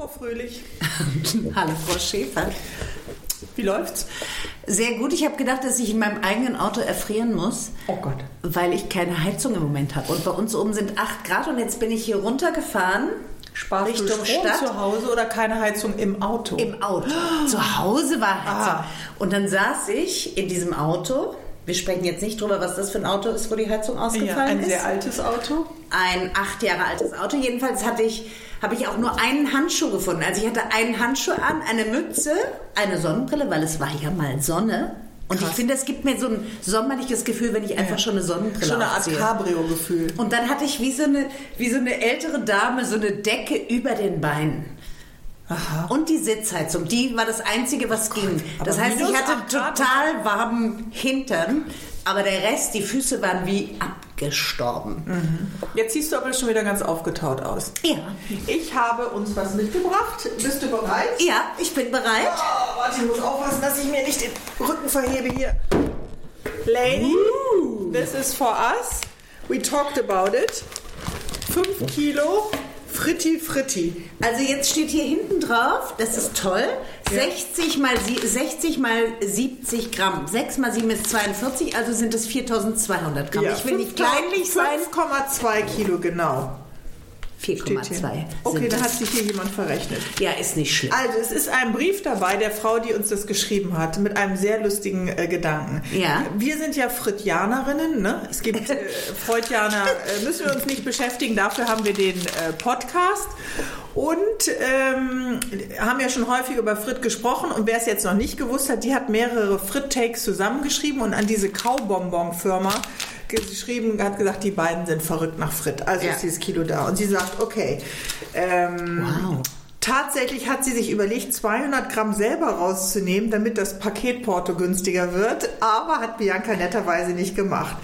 Frau Fröhlich. Hallo, Frau Schäfer. Wie läuft's? Sehr gut. Ich habe gedacht, dass ich in meinem eigenen Auto erfrieren muss. Oh Gott. Weil ich keine Heizung im Moment habe. Und bei uns oben sind 8 Grad und jetzt bin ich hier runtergefahren. Sparst du Richtung Strom Stadt. zu Hause oder keine Heizung im Auto? Im Auto. Zu Hause war Heizung. Ah. Und dann saß ich in diesem Auto. Wir sprechen jetzt nicht drüber, was das für ein Auto ist, wo die Heizung ausgefallen ist. Ein sehr altes Auto. Ein 8 Jahre altes Auto. Jedenfalls habe ich auch nur einen Handschuh gefunden. Also ich hatte einen Handschuh an, eine Mütze, eine Sonnenbrille, weil es war ja mal Sonne. Und Krass. ich finde, es gibt mir so ein sommerliches Gefühl, wenn ich einfach schon eine Sonnenbrille Schon eine Art aufziehe. Cabrio-Gefühl. Und dann hatte ich wie so eine ältere Dame so eine Decke über den Beinen. Aha. Und die Sitzheizung, die war das Einzige, was ging. Das aber heißt, ich minus hatte 8 Grad? total warmen Hintern, aber der Rest, die Füße waren wie abgestorben. Jetzt siehst du aber schon wieder ganz aufgetaut aus. Ja. Ich habe uns was mitgebracht. Bist du bereit? Ja, ich bin bereit. Oh, warte, ich muss aufpassen, dass ich mir nicht den Rücken verhebe hier. Lady, this is for us. We talked about it. 5 Kilo Fritti Fritti. Also jetzt steht hier hinten drauf, das ist toll, 60 mal 70 Gramm. 6 mal 7 ist 42, also sind es 4200 Gramm. Ich will nicht kleinlich sein. 5,2 Kilo genau. 4,2. Okay, da hat sich hier jemand verrechnet. Ja, ist nicht schlimm. Also es ist ein Brief dabei der Frau, die uns das geschrieben hat, mit einem sehr lustigen Gedanken. Ja. Wir sind ja Freudianerinnen, ne? Es gibt Freudianer, müssen wir uns nicht beschäftigen, dafür haben wir den Podcast. Und haben ja schon häufig über Frit gesprochen. Und wer es jetzt noch nicht gewusst hat, die hat mehrere Frit-Takes zusammengeschrieben und an diese Kaubonbon-Firma geschrieben, hat gesagt, die beiden sind verrückt nach Frit. Also ist dieses Kilo da. Und sie sagt, okay, Wow. tatsächlich hat sie sich überlegt, 200 Gramm selber rauszunehmen, damit das Paketporto günstiger wird, aber hat Bianca netterweise nicht gemacht.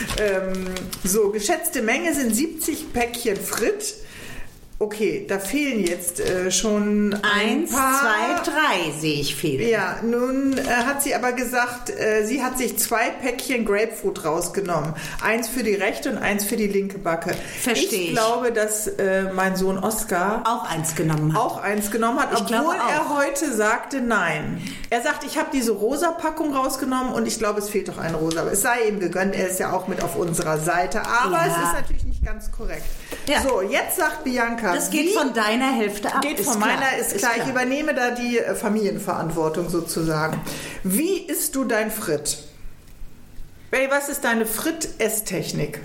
So, geschätzte Menge sind 70 Päckchen Frit. Okay, da fehlen jetzt schon 1, paar. 2, 3 sehe ich fehlen. Ja, nun hat sie aber gesagt, sie hat sich 2 Päckchen Grapefruit rausgenommen. 1 für die rechte und 1 für die linke Backe. Verstehe ich. Ich glaube, dass mein Sohn Oscar Auch eins genommen hat. Ich glaube obwohl er auch. heute sagte nein. Er sagt, ich habe diese rosa Packung rausgenommen und ich glaube, es fehlt doch eine rosa. Aber es sei ihm gegönnt, er ist ja auch mit auf unserer Seite. Aber Ja. es ist natürlich nicht ganz korrekt. Ja. So, jetzt sagt Bianca, Das geht von deiner Hälfte ab. Geht ist von klar, meiner, ist klar. Ich übernehme da die Familienverantwortung sozusagen. Wie isst du dein Frit? Baby, was ist deine Frit-Esstechnik?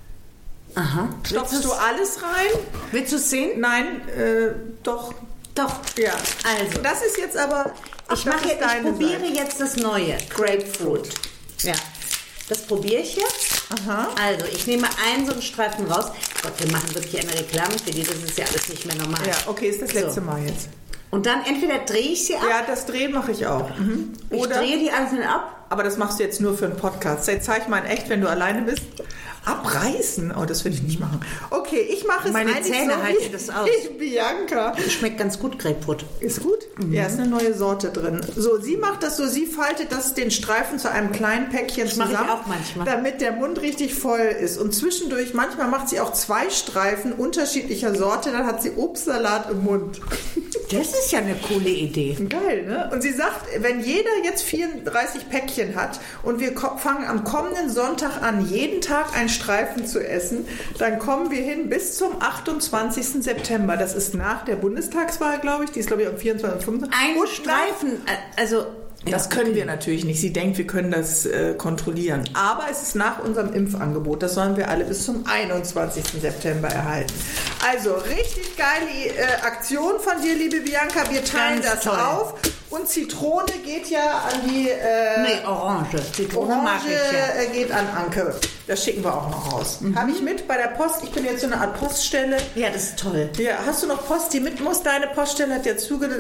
Aha. Stopfst du alles rein? Willst du es sehen? Nein, doch. Doch. Ja. Also, Das ist jetzt aber... ich probiere jetzt das neue Grapefruit. Ja. Das probiere ich jetzt. Aha. Also, ich nehme einen so einen Streifen raus. Gott, wir machen wirklich eine Reklame für die. Das ist ja alles nicht mehr normal. Ja, okay, ist das letzte Mal jetzt. Und dann entweder drehe ich sie ab. Ja, das Drehen mache ich auch. Mhm. Ich drehe die einzeln ab. Aber das machst du jetzt nur für einen Podcast. Jetzt zeig mal in echt, wenn du alleine bist. Abreißen? Oh, das will ich nicht machen. Okay, ich mache es Meine eigentlich Zähne so halten wie das aus. Bianca. Schmeckt ganz gut, Grapefruit. Ist gut? Ja, ist eine neue Sorte drin. So, sie macht das so, sie faltet das den Streifen zu einem kleinen Päckchen zusammen, mache ich auch manchmal. damit der Mund richtig voll ist. Und zwischendurch, manchmal macht sie auch 2 Streifen unterschiedlicher Sorte, dann hat sie Obstsalat im Mund. Das ist ja eine coole Idee. Geil, ne? Und sie sagt, wenn jeder jetzt 34 Päckchen hat und wir fangen am kommenden Sonntag an, jeden Tag einen Streifen zu essen, dann kommen wir hin bis zum 28. September. Das ist nach der Bundestagswahl, glaube ich. Die ist, glaube ich, am 24. und 25. Ein Streifen, also... Das können wir natürlich nicht. Sie denkt, wir können das kontrollieren. Aber es ist nach unserem Impfangebot. Das sollen wir alle bis zum 21. September erhalten. Also, richtig geile Aktion von dir, liebe Bianca. Wir teilen Ganz das toll. auf. Und Zitrone geht ja an die... Nee, Orange. Zitrone mag ich ja. Geht an Anke. Das schicken wir auch noch raus. Habe ich mit bei der Post. Ich bin jetzt so eine Art Poststelle. Ja, das ist toll. Ja, hast du noch Post, die mit muss? Deine Poststelle hat ja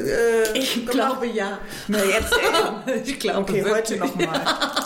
Ich glaube ja. Na, jetzt Ich glaube okay, heute nochmal.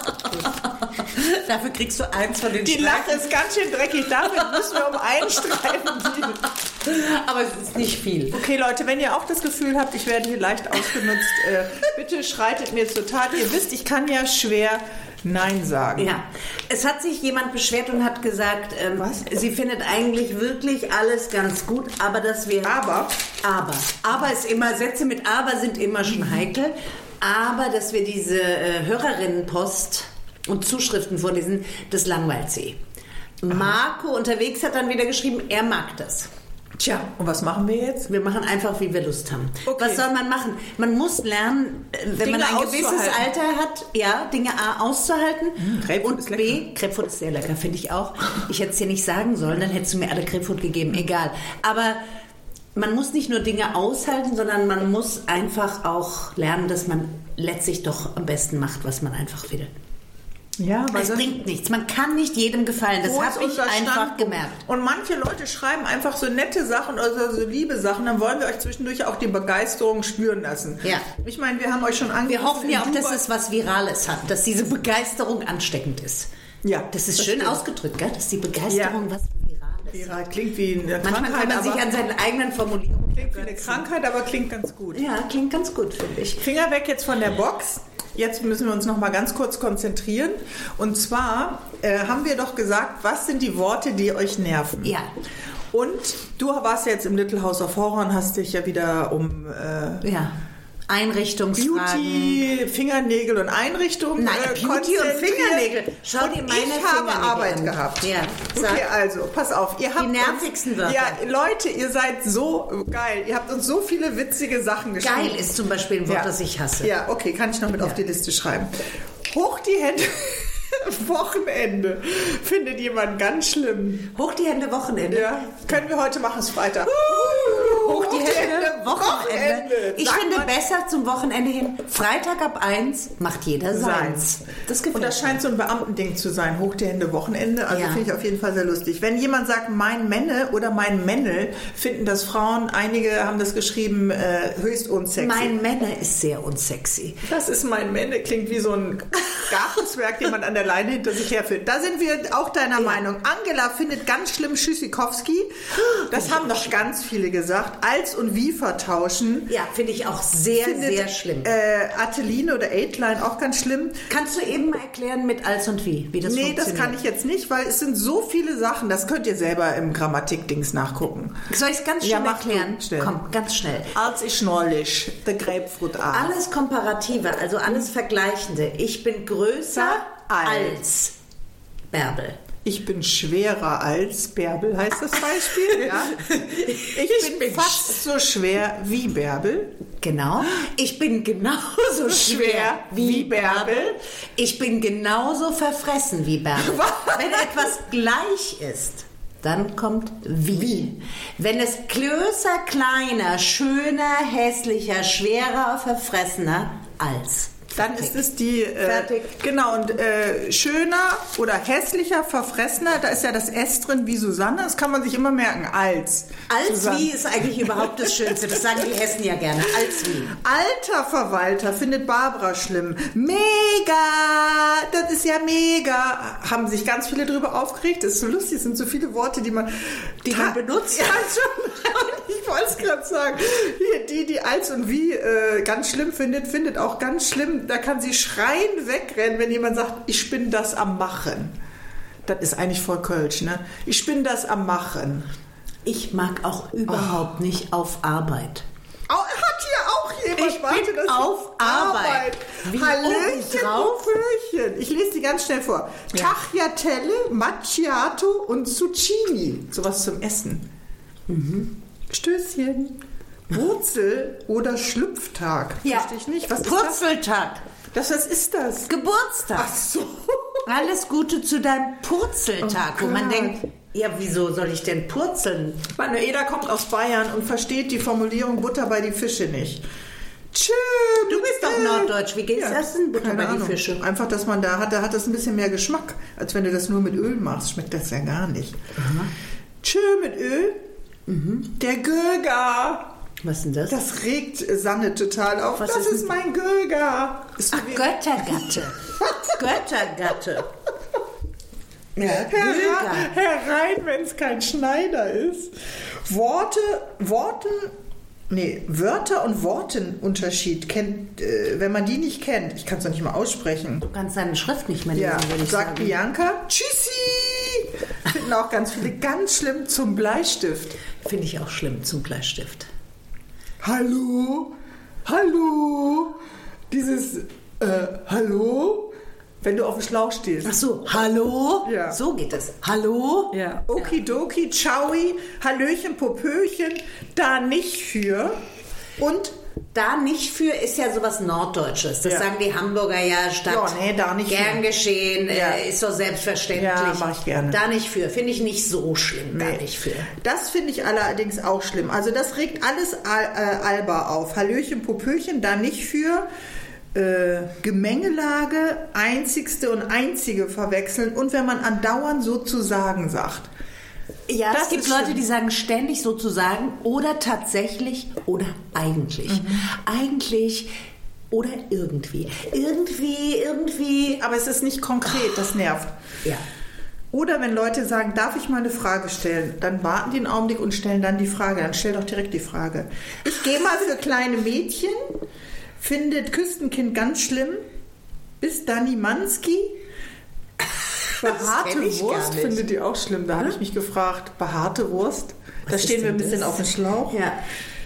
Dafür kriegst du eins von den Die Streifen. Lache ist ganz schön dreckig. Damit müssen wir um einen Streifen dienen. Aber es ist nicht viel. Okay, Leute, wenn ihr auch das Gefühl habt, ich werde hier leicht ausgenutzt, bitte schreitet mir zur Tat. Ihr wisst, ich kann ja schwer Nein sagen. Ja, es hat sich jemand beschwert und hat gesagt, Was? sie findet eigentlich wirklich alles ganz gut, aber dass wir... Aber ist immer, Sätze mit aber sind immer schon heikel, aber dass wir diese Hörerinnenpost und Zuschriften vorlesen, das langweilt sie. Marco unterwegs hat dann wieder geschrieben, er mag das. Tja, und was machen wir jetzt? Wir machen einfach, wie wir Lust haben. Okay. Was soll man machen? Man muss lernen, wenn Dinge man ein gewisses Alter hat, ja, Dinge A auszuhalten. Grapefruit Und ist B, Grapefruit ist sehr lecker, finde ich auch. Ich hätte es dir nicht sagen sollen, dann hättest du mir alle Grapefruit gegeben, egal. Aber man muss nicht nur Dinge aushalten, sondern man muss einfach auch lernen, dass man letztlich doch am besten macht, was man einfach will. Ja, weil es bringt nichts. Man kann nicht jedem gefallen. Das habe ich einfach gemerkt. Und manche Leute schreiben einfach so nette Sachen oder so liebe Sachen, dann wollen wir euch zwischendurch auch die Begeisterung spüren lassen. Ja. Ich meine, wir haben euch schon angerufen. Wir hoffen ja auch, dass es was Virales hat, dass diese Begeisterung ansteckend ist. Ja. Das ist schön ausgedrückt, gell? Dass die Begeisterung was Virales ist. Viral klingt wie eine Manchmal Krankheit. kann man sich an seinen eigenen Formulierungen klingt wie eine Krankheit, aber klingt ganz gut. Ja, klingt ganz gut, finde ich. Finger weg jetzt von der Box. Jetzt müssen wir uns noch mal ganz kurz konzentrieren. Und zwar haben wir doch gesagt, was sind die Worte, die euch nerven? Ja. Und du warst jetzt im Little House of Horror und hast dich ja wieder um Einrichtungsfragen. Beauty, Fingernägel und Einrichtungen. Nein, Beauty und Fingernägel. Schau dir meine Ich habe Fingernägel Arbeit an. gehabt. Ja, okay, also, pass auf. Ihr habt die nervigsten Wörter. Ja, Leute, ihr seid so geil. Ihr habt uns so viele witzige Sachen geschrieben. Geil ist zum Beispiel ein Wort, das ich hasse. Ja, okay, kann ich noch mit auf die Liste schreiben. Hoch die Hände. Wochenende. Findet jemand ganz schlimm. Hoch die Hände, Wochenende. Ja, können wir heute machen, es ist Freitag. Hoch die Hände, Wochenende. Ich finde besser zum Wochenende hin, Freitag ab 1 macht jeder seins. Das gefällt Und das scheint so ein Beamtending zu sein. Hoch die Hände, Wochenende. Also finde ich auf jeden Fall sehr lustig. Wenn jemand sagt, mein Männe oder mein Männel, finden das Frauen, einige haben das geschrieben, höchst unsexy. Mein Männer ist sehr unsexy. Das ist mein Männe, klingt wie so ein Gartenzwerg, den man an der Leine hinter sich herführt. Da sind wir auch deiner Meinung. Angela findet ganz schlimm Tschüssikowski. Das haben doch ganz viele gesagt. Als und wie vertauschen. Ja, finde ich auch sehr, sehr schlimm. Ateline oder Aidline auch ganz schlimm. Kannst du eben mal erklären mit als und wie das funktioniert? Nee, das kann ich jetzt nicht, weil es sind so viele Sachen. Das könnt ihr selber im Grammatik-Dings nachgucken. Soll ich es ganz schnell erklären? Schnell. Komm, ganz schnell. Als ich neulich, der Grapefruit Art. Alles Komparative, also alles Vergleichende. Ich bin größer als Bärbel. Ich bin schwerer als Bärbel, heißt das Beispiel. Ja. Ich bin fast so schwer wie Bärbel. Genau. Ich bin genauso schwer wie Bärbel. Ich bin genauso verfressen wie Bärbel. Wenn etwas gleich ist, dann kommt wie. Wenn es größer, kleiner, schöner, hässlicher, schwerer, verfressener als. Dann ist es die... Fertig. Genau, und schöner oder hässlicher, verfressener, da ist ja das S drin wie Susanne, das kann man sich immer merken, als. Als Susanne. wie ist eigentlich überhaupt das Schönste, das sagen die Hessen ja gerne, als wie. Alter Verwalter findet Barbara schlimm. Mega, das ist ja mega. Haben sich ganz viele drüber aufgeregt, das ist so lustig, es sind so viele Worte, die man benutzt. Ja, schon. Ich wollte es gerade sagen. Hier, die als und wie ganz schlimm findet auch ganz schlimm. Da kann sie schreiend wegrennen, wenn jemand sagt, ich bin das am Machen. Das ist eigentlich voll Kölsch, ne? Ich bin das am Machen. Ich mag auch überhaupt nicht auf Arbeit. Hat hier auch jemand? Ich bin auf Arbeit. Hallöchen, Hoföchen. Ich lese die ganz schnell vor. Ja. Tagliatelle, Macchiato und Zucchini. Sowas zum Essen. Stößchen. Wurzel oder Schlüpftag. Ja. Verstehe ich nicht. Was Purzeltag. Was ist das? Geburtstag. Ach so. Alles Gute zu deinem Purzeltag, wo man Gott. denkt, ja, wieso soll ich denn purzeln? Manuela kommt aus Bayern und versteht die Formulierung Butter bei die Fische nicht. Tschö, Du bist doch Norddeutsch. Wie geht's das denn? Butter Keine bei die Ahnung. Fische. Einfach, dass man da hat das ein bisschen mehr Geschmack, als wenn du das nur mit Öl machst. Schmeckt das ja gar nicht. Tschö mit Öl. Der Göger. Was ist denn das? Das regt Sanne total auf. Was das ist ist mein Göger. Ist Ach, Göttergatte. Göttergatte. Ja, herein, wenn es kein Schneider ist. Worten Wörter- und Wortenunterschied kennt, wenn man die nicht kennt. Ich kann es doch nicht mal aussprechen. Du kannst deine Schrift nicht mehr lesen, würde ich sagen. Sagt Bianca. Tschüssi! Finden auch ganz viele ganz schlimm zum Bleistift. Finde ich auch schlimm zum Bleistift. Hallo? Dieses Hallo? Wenn du auf dem Schlauch stehst. Ach so, hallo? Ja. So geht es. Hallo? Ja. Okidoki, Tschaui, Hallöchen, Popöchen, da nicht für. Und da nicht für ist ja sowas Norddeutsches. Das sagen die Hamburger ja statt. Ja, nee, da nicht gern für. geschehen, ist doch selbstverständlich. Ja, mach ich gerne. Da nicht für. Finde ich nicht so schlimm. Da nicht für. Das finde ich allerdings auch schlimm. Also das regt alles Alba auf. Hallöchen, Popöchen, da nicht für. Gemengelage, einzigste und einzige verwechseln und wenn man andauernd sozusagen sagt. Ja, es gibt Leute, die sagen ständig sozusagen oder tatsächlich oder eigentlich. Eigentlich oder irgendwie. Irgendwie. Aber es ist nicht konkret, das nervt. Ja. Oder wenn Leute sagen, darf ich mal eine Frage stellen, dann warten die einen Augenblick und stellen dann die Frage. Dann stell doch direkt die Frage. Ich gehe mal für kleine Mädchen. Findet Küstenkind ganz schlimm. Bis Dani Manski. Behaarte Wurst findet die auch schlimm. Da habe ich mich gefragt. Behaarte Wurst. Da stehen wir ein bisschen auf dem Schlauch. Ja.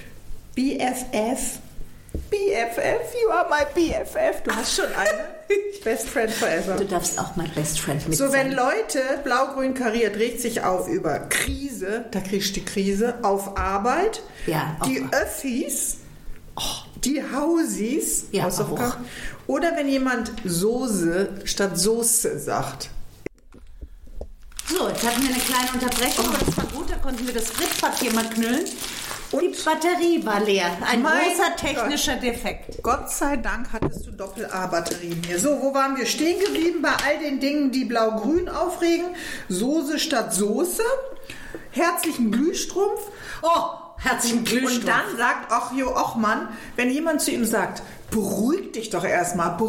BFF. BFF, you are my BFF. Du hast schon eine. Best Friend Forever. Du darfst auch mal Best Friend mit So, sein. wenn Leute, blau-grün kariert, regt sich auf über Krise, da kriegst du die Krise, auf Arbeit, die Öffis, die Hausis, Hausaufgaben. Oder wenn jemand Soße statt Soße sagt. So, jetzt hatten wir eine kleine Unterbrechung, aber das war gut, da konnten wir das Skriptpapier mal knüllen. Und die Batterie war leer. Ein großer technischer Defekt. Gott sei Dank hattest du Doppel-A-Batterien hier. So, wo waren wir stehen geblieben? Bei all den Dingen, die blau-grün aufregen. Soße statt Soße. Herzlichen Glühstrumpf. Herzlichen Glühstrumpf. Und dann sagt Mann, wenn jemand zu ihm sagt, beruhig dich doch erstmal,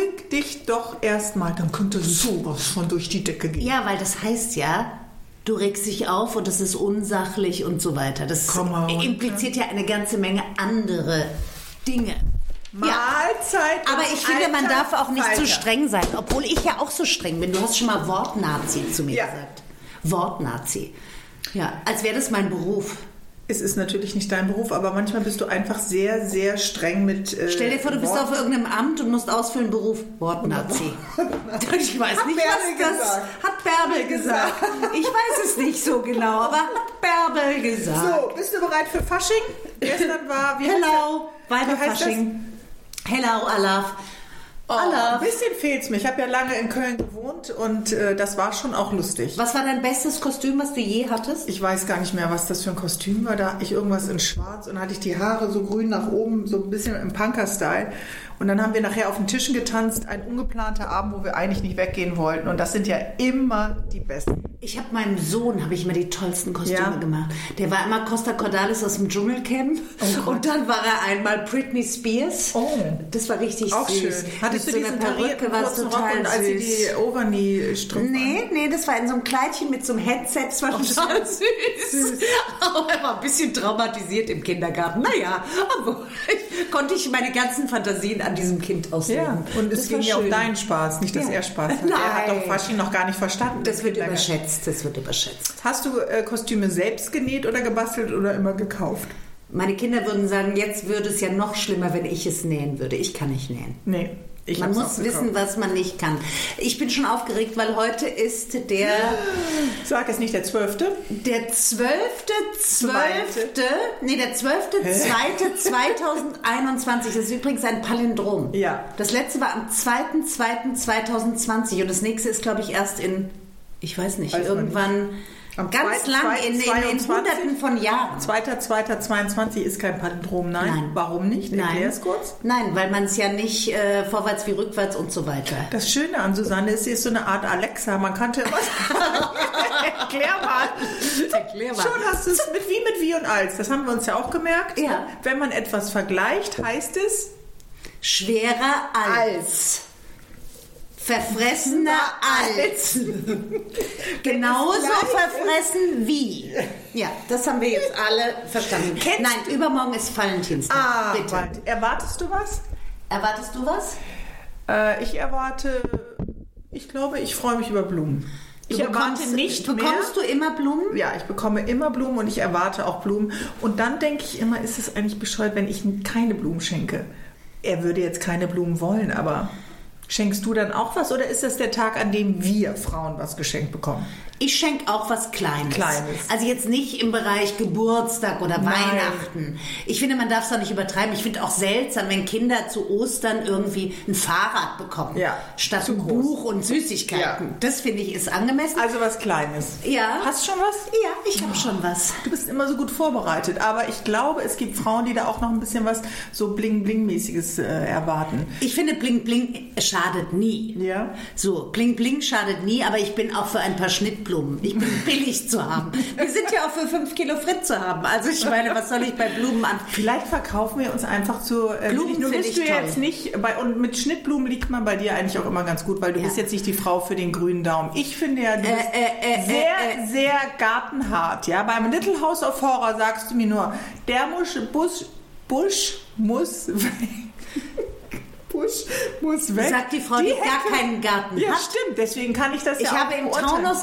dann könnte sowas von durch die Decke gehen. Ja, weil das heißt ja, du regst dich auf und das ist unsachlich und so weiter. Das impliziert ja eine ganze Menge andere Dinge. Mahlzeit. Aber ich finde, man darf auch nicht zu streng sein, obwohl ich ja auch so streng bin. Du hast schon mal Wortnazi zu mir gesagt. Wortnazi. Ja, als wäre das mein Beruf. Es ist natürlich nicht dein Beruf, aber manchmal bist du einfach sehr, sehr streng mit Stell dir vor, du bist auf irgendeinem Amt und musst ausfüllen Beruf Wortnazi. Ich weiß nicht, was das hat Bärbel gesagt. Ich weiß es nicht so genau, aber hat Bärbel gesagt. So, bist du bereit für Fasching? Gestern war... Hello, weiter Fasching. Hello, Alaf. Ein bisschen fehlt's mir. Ich habe ja lange in Köln gewohnt und das war schon auch lustig. Was war dein bestes Kostüm, was du je hattest? Ich weiß gar nicht mehr, was das für ein Kostüm war. Da hatte ich irgendwas in schwarz und hatte ich die Haare so grün nach oben, so ein bisschen im Punker-Style. Und dann haben wir nachher auf den Tischen getanzt. Ein ungeplanter Abend, wo wir eigentlich nicht weggehen wollten. Und das sind ja immer die Besten. Ich habe meinem Sohn immer die tollsten Kostüme gemacht. Der war immer Costa Cordalis aus dem Dschungelcamp. Und dann war er einmal Britney Spears. Das war richtig auch süß. Schön. Hattest du diesen Perücke, war total und als sie die Overknee-Strümpfe Nee, das war in so einem Kleidchen mit so einem Headset. Das war total süß. Aber er war ein bisschen traumatisiert im Kindergarten. Naja, aber konnte ich meine ganzen Fantasien an diesem Kind ausleben. Ja, und es ging ja um deinen Spaß, nicht, dass er Spaß hat. Nein. Er hat doch Fasching noch gar nicht verstanden. Das wird überschätzt. Hast du Kostüme selbst genäht oder gebastelt oder immer gekauft? Meine Kinder würden sagen, jetzt würde es ja noch schlimmer, wenn ich es nähen würde. Ich kann nicht nähen. Nee. Man muss wissen, was man nicht kann. Ich bin schon aufgeregt, weil heute ist der... Sag es nicht, der 12. Der 12.2.2021. Das ist übrigens ein Palindrom. Ja. Das letzte war am 2.2.2020 und das nächste ist, glaube ich, erst in, ich weiß nicht, irgendwann... Ganz lang, in Hunderten von Jahren. 2.2.22 ist kein Palindrom, nein. Warum nicht? Erklär es kurz. Nein, weil man es ja nicht vorwärts wie rückwärts und so weiter. Das Schöne an Susanne ist, sie ist so eine Art Alexa. Man kannte was. Erklär mal. Schon hast du es mit wie und als. Das haben wir uns ja auch gemerkt. Ja. Wenn man etwas vergleicht, heißt es schwerer als. Verfressener als. Genauso verfressen wie. Ja, das haben wir jetzt alle verstanden. Nein, übermorgen ist Valentinstag. Bitte. Erwartest du was? Erwartest du was? Ich glaube, ich freue mich über Blumen. Bekommst du immer Blumen? Ja, ich bekomme immer Blumen und ich erwarte auch Blumen. Und dann denke ich immer, ist es eigentlich bescheuert, wenn ich keine Blumen schenke? Er würde jetzt keine Blumen wollen, aber schenkst du dann auch was oder ist das der Tag, an dem wir Frauen was geschenkt bekommen? Ich schenke auch was Kleines. Also jetzt nicht im Bereich Geburtstag oder Weihnachten. Ich finde, man darf es doch nicht übertreiben. Ich finde auch seltsam, wenn Kinder zu Ostern irgendwie ein Fahrrad bekommen. Ja, statt ein Buch und Süßigkeiten. Ja. Das finde ich ist angemessen. Also was Kleines. Ja. Hast du schon was? Ja, ich habe schon was. Du bist immer so gut vorbereitet. Aber ich glaube, es gibt Frauen, die da auch noch ein bisschen was so Bling-Bling-mäßiges erwarten. Ich finde, Bling-Bling schadet nie. Ja. So, Bling-Bling schadet nie, aber ich bin auch für ein paar Schnittblumen. Ich bin billig zu haben. Wir sind ja auch für 5 Kilo Frit zu haben. Also ich meine, was soll ich bei Blumen an? Vielleicht verkaufen wir uns einfach zu Blumen. Du bist du jetzt nicht und mit Schnittblumen liegt man bei dir eigentlich auch immer ganz gut, weil du bist jetzt nicht die Frau für den grünen Daumen. Ich finde ja, du bist sehr gartenhart. Ja, beim Little House of Horror sagst du mir nur, der Busch muss weg. Sagt die Frau, die gar keinen Garten hat. Ja, stimmt. Deswegen kann ich das Ich habe im Taunus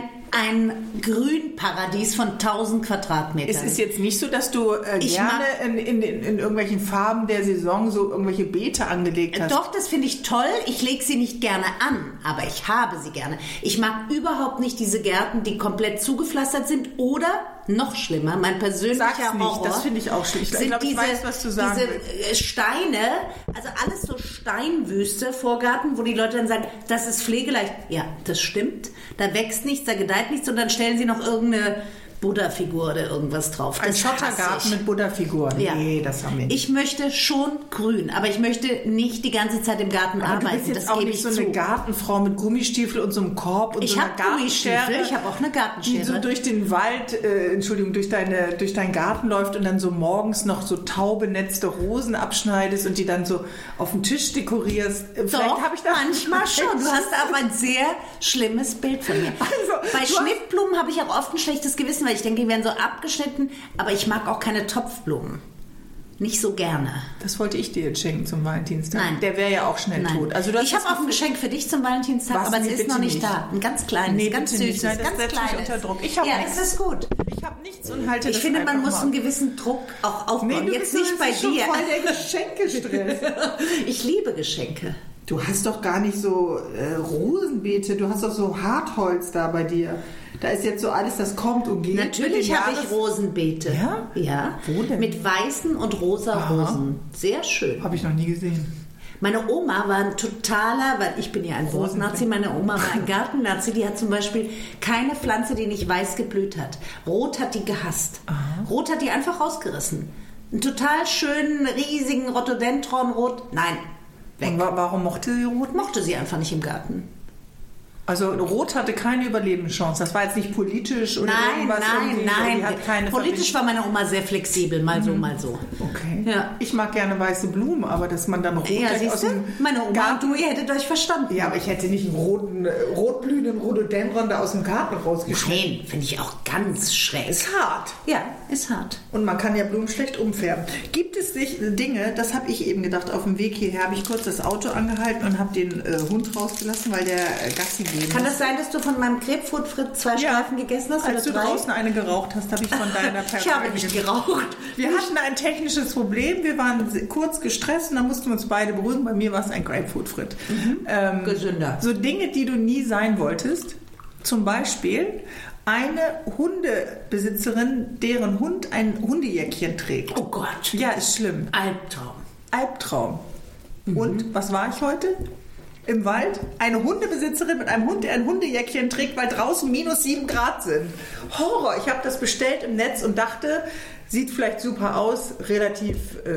ein Grünparadies von 1000 Quadratmetern. Es ist jetzt nicht so, dass du gerne in irgendwelchen Farben der Saison so irgendwelche Beete angelegt hast. Doch, das finde ich toll. Ich lege sie nicht gerne an, aber ich habe sie gerne. Ich mag überhaupt nicht diese Gärten, die komplett zugepflastert sind oder noch schlimmer, mein persönlicher Horror. Das finde ich auch schlimm. Ich glaube, ich weiß, was du sagen willst. Diese Steine, also alles so Steinwüste, Vorgarten, wo die Leute dann sagen, das ist pflegeleicht. Ja, das stimmt. Da wächst nichts, da gedeiht nichts und dann stellen sie noch irgendeine Buddha-Figur oder irgendwas drauf. Ein Schottergarten mit Buddha-Figuren. Ja. Nee, das haben wir nicht. Ich möchte schon grün, aber ich möchte nicht die ganze Zeit im Garten arbeiten. Du bist jetzt das auch nicht so eine Gartenfrau mit Gummistiefel und so einem Korb und so einer Gartenschere. Ich habe auch eine Gartenschere. Die so durch den Wald, durch deinen Garten läuft und dann so morgens noch so taubenetzte Rosen abschneidest und die dann so auf den Tisch dekorierst. Vielleicht habe ich das manchmal schon. Du hast aber ein sehr schlimmes Bild von mir. Also, bei Schnittblumen habe ich auch oft ein schlechtes Gewissen, weil ich denke, die werden so abgeschnitten, aber ich mag auch keine Topfblumen. Nicht so gerne. Das wollte ich dir jetzt schenken zum Valentinstag. Nein. Der wäre ja auch schnell tot. Also ich habe auch ein Geschenk für dich zum Valentinstag, aber es ist noch nicht da. Ein ganz kleines, ganz süßes, ganz kleines. Unter Druck. Ich habe nichts. Es ist gut. Ich habe nichts und halte das. Ich finde, man muss einen gewissen Druck auch aufbauen. Nee, jetzt nicht bei dir. Voll der Geschenkestress. Ich liebe Geschenke. Du hast doch gar nicht so Rosenbeete, du hast doch so Hartholz da bei dir. Da ist jetzt so alles, das kommt und geht. Natürlich habe ich Rosenbeete. Ja? Ja. Wo denn? Mit weißen und rosa Rosen. Sehr schön. Habe ich noch nie gesehen. Meine Oma war ein totaler, weil ich bin ja ein Rosennazi, meine Oma war ein Gartennazi, die hat zum Beispiel keine Pflanze, die nicht weiß geblüht hat. Rot hat die gehasst. Aha. Rot hat die einfach rausgerissen. Einen total schönen, riesigen Rhododendron rot. Nein, weg. Und warum mochte sie Rot? Mochte sie einfach nicht im Garten. Also Rot hatte keine Überlebenschance. Das war jetzt nicht politisch oder irgendwas. Nein. Hat keine politisch war meine Oma sehr flexibel, mal so, mal so. Okay. Ja. Ich mag gerne weiße Blumen, aber dass man dann Rot aus dem meine Oma Garten, und du, ihr hättet euch verstanden. Ja, aber ich hätte nicht einen rotblühenden Rhododendron da aus dem Garten rausgeschnitten. Nein, finde ich auch ganz schräg. Ist hart. Ja, ist hart. Und man kann ja Blumen schlecht umfärben. Gibt es Dinge, das habe ich eben gedacht, auf dem Weg hierher habe ich kurz das Auto angehalten und habe den Hund rausgelassen, weil der Gassi gehen Kann das sein, dass du von meinem Grapefruit Fritz 2 Streifen gegessen hast? Als du draußen eine geraucht hast, habe ich von deiner Person. Ich habe nicht geraucht. Wir hatten ein technisches Problem. Wir waren kurz gestresst und dann mussten wir uns beide beruhigen. Bei mir war es ein Grapefruit Fritz. Gesünder. So Dinge, die du nie sein wolltest. Zum Beispiel eine Hundebesitzerin, deren Hund ein Hundejäckchen trägt. Oh Gott. Ja, ist schlimm. Albtraum. Und was war ich heute? Im Wald eine Hundebesitzerin mit einem Hund, der ein Hundejäckchen trägt, weil draußen -7 Grad sind. Horror. Ich habe das bestellt im Netz und dachte, sieht vielleicht super aus, relativ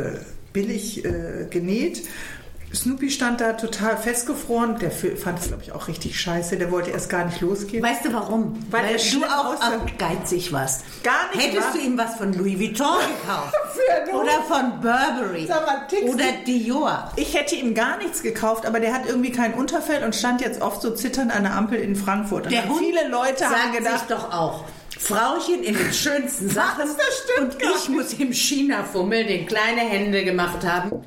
billig genäht. Snoopy stand da total festgefroren. Der fand es, glaube ich, auch richtig scheiße. Der wollte erst gar nicht losgehen. Weißt du warum? Weil du auch geizig warst. Gar nicht. Hättest du ihm was von Louis Vuitton gekauft? Oder von Burberry? Oder Dior? Ich hätte ihm gar nichts gekauft, aber der hat irgendwie kein Unterfell und stand jetzt oft so zitternd an der Ampel in Frankfurt. Und der Hund viele Leute haben gedacht, sich doch auch. Frauchen in den schönsten Sachen. Das stimmt und ich muss im China-Fummel, den kleine Hände gemacht haben,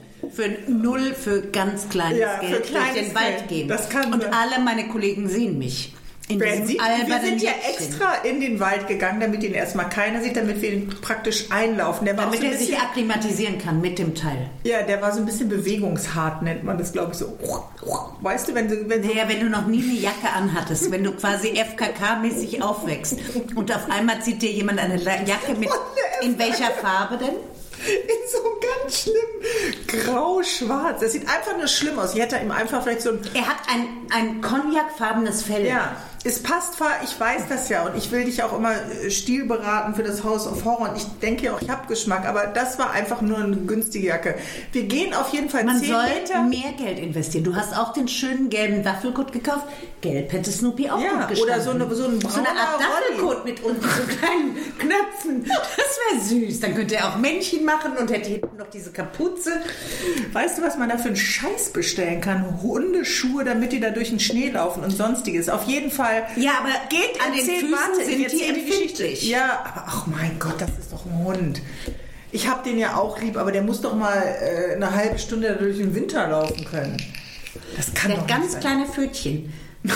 für ganz kleines Geld durch den Wald gehen. Das kann und alle meine Kollegen sehen mich. Wir sind ja extra in den Wald gegangen, damit ihn erstmal keiner sieht, damit wir ihn praktisch einlaufen. Damit er sich akklimatisieren kann mit dem Teil. Ja, der war so ein bisschen bewegungshart, nennt man das, glaube ich, so. Weißt du, wenn du noch nie eine Jacke anhattest, wenn du quasi FKK-mäßig aufwächst und auf einmal zieht dir jemand eine Jacke mit, in welcher Farbe denn? In so ganz schlimm grau-schwarz. Das sieht einfach nur schlimm aus. Ich hätte ihm einfach vielleicht so ein... Er hat ein cognacfarbenes Fell. Ja, es passt, ich weiß das ja und ich will dich auch immer stilberaten für das House of Horror und ich denke auch, ich habe Geschmack, aber das war einfach nur eine günstige Jacke. Wir gehen auf jeden Fall 10 Meter. Man soll mehr Geld investieren. Du hast auch den schönen gelben Waffelkot gekauft. Gelb hätte Snoopy auch gut gestanden. Oder so eine Art Waffelkot mit unten so kleinen Knöpfen. Das wäre süß. Dann könnte er auch Männchen machen und hätte hinten noch diese Kapuze. Weißt du, was man da für einen Scheiß bestellen kann? Hundeschuhe, damit die da durch den Schnee laufen und sonstiges. Auf jeden Fall. Ja, aber geht an den Füßen sind die empfindlich. Ja, aber ach mein Gott, das ist doch ein Hund. Ich habe den ja auch lieb, aber der muss doch mal eine halbe Stunde durch den Winter laufen können. Das kann doch nicht sein. Ganz kleine Pfötchen.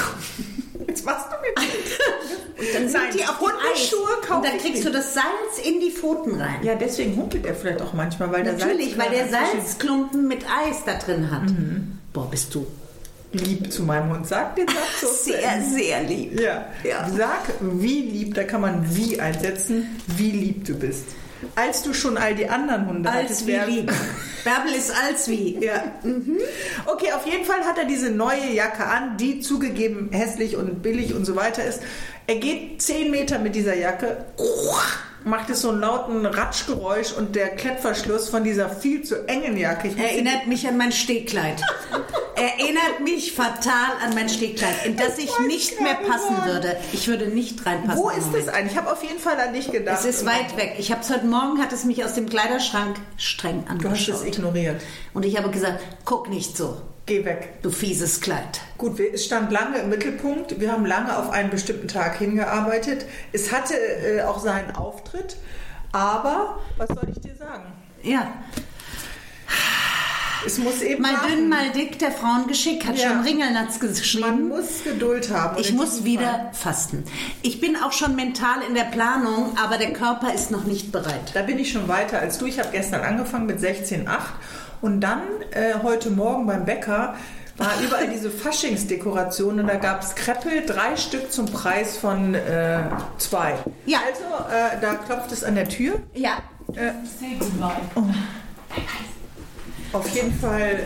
Jetzt machst du mit. Und dann sind die auf Hundeschuhe kaufen. Und dann kriegst du das Salz in die Pfoten rein. Ja, deswegen humpelt er vielleicht auch manchmal, weil natürlich, weil der Salzklumpen mit Eis da drin hat. Mhm. Boah, bist du lieb zu meinem Hund. Sag den Satz so. Sehr, sehr lieb. Ja. Sag, wie lieb, da kann man wie einsetzen, wie lieb du bist. Als du schon all die anderen Hunde hattest. Als wie lieb. Bärbel ist als wie. Ja. Mhm. Okay, auf jeden Fall hat er diese neue Jacke an, die zugegeben hässlich und billig und so weiter ist. Er geht 10 Meter mit dieser Jacke, macht es so einen lauten Ratschgeräusch und der Klettverschluss von dieser viel zu engen Jacke. Erinnert mich an mein Stehkleid. Erinnert mich fatal an mein Stehkleid, in das ich nicht mehr passen würde. Ich würde nicht reinpassen. Wo ist das eigentlich? Ich habe auf jeden Fall an dich gedacht. Es ist weit weg. Ich habe es heute Morgen, hat es mich aus dem Kleiderschrank streng angeschaut. Du hast es ignoriert. Und ich habe gesagt, guck nicht so. Geh weg. Du fieses Kleid. Gut, es stand lange im Mittelpunkt. Wir haben lange auf einen bestimmten Tag hingearbeitet. Es hatte auch seinen Auftritt. Aber, was soll ich dir sagen? Ja. Es muss eben mal dünn, mal dick, der Frauengeschick, hat schon Ringelnatz geschrieben. Man muss Geduld haben. Ich muss wieder fasten. Ich bin auch schon mental in der Planung, aber der Körper ist noch nicht bereit. Da bin ich schon weiter als du. Ich habe gestern angefangen mit 16,8 und dann heute Morgen beim Bäcker war überall diese Faschingsdekoration und da gab es Kreppel, 3 Stück zum Preis von 2. Ja. Also, da klopft es an der Tür. Ja. Oh. Auf jeden Fall,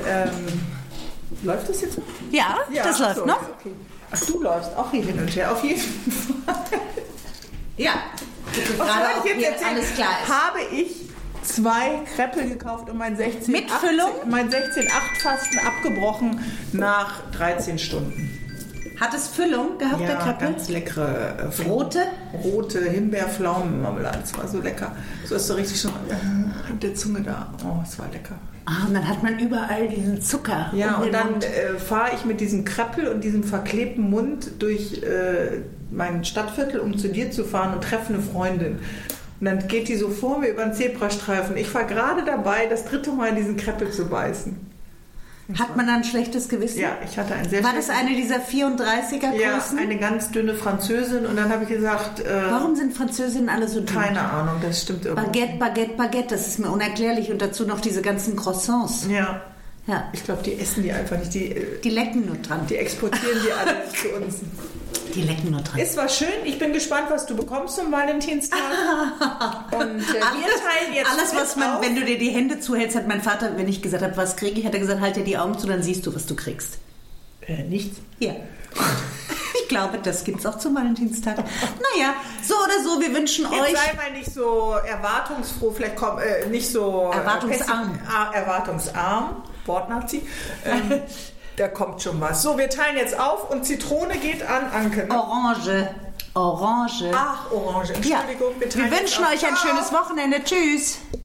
läuft das jetzt noch? Ja, das läuft so, noch. Okay. Ach, du läufst auch hier hin und her, auf jeden Fall. Ja, gerade auch hier alles klar ist. Habe ich 2 Kreppel gekauft und mein 16,8 mit Füllung? Mein 16,8-Fasten abgebrochen nach 13 Stunden. Hat es Füllung gehabt, der Kreppel? Ganz leckere rote Himbeer-Pflaumenmarmelade. Das war so lecker. So ist so richtig schon mit der Zunge da. Oh, es war lecker. Ah, und dann hat man überall diesen Zucker. Ja, und dann fahre ich mit diesem Kreppel und diesem verklebten Mund durch mein Stadtviertel, um zu dir zu fahren und treffe eine Freundin. Und dann geht die so vor mir über den Zebrastreifen. Ich war gerade dabei, das 3. Mal in diesen Kreppel zu beißen. Hat man dann ein schlechtes Gewissen? Ja, ich hatte ein sehr War das eine dieser 34er-Größen? Ja, eine ganz dünne Französin. Und dann habe ich gesagt... warum sind Französinnen alle so dünn? Keine Ahnung, das stimmt irgendwie. Baguette, das ist mir unerklärlich. Und dazu noch diese ganzen Croissants. Ja. Ja. Ich glaube, die essen die einfach nicht. Die lecken nur dran. Die exportieren die alle zu uns. Die lecken nur dran. Es war schön. Ich bin gespannt, was du bekommst zum Valentinstag. Und wir teilen jetzt alles, was man, wenn du dir die Hände zuhältst, hat mein Vater, wenn ich gesagt habe, was kriege ich, hat er gesagt, halt dir die Augen zu, dann siehst du, was du kriegst. Nichts? Ja. Ich glaube, das gibt es auch zum Valentinstag. Naja, so oder so, wir wünschen euch... Jetzt sei mal nicht so erwartungsfroh, vielleicht nicht so... Erwartungsarm. Erwartungsarm, Wortnazi. Da kommt schon was. So, wir teilen jetzt auf und Zitrone geht an Anke. Ne? Orange. Ach, Orange. Entschuldigung, ja. Wir wünschen euch ein schönes Wochenende. Tschüss.